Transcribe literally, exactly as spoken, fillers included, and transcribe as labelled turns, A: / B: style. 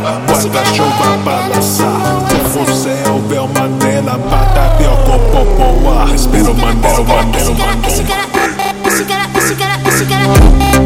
A: guarda-chuva balançar. Você é o Bel Mandela, Batapia com Popoa. Respiro Mandela, Mandela, Mandela.
B: Esse cara, esse cara, esse cara, esse cara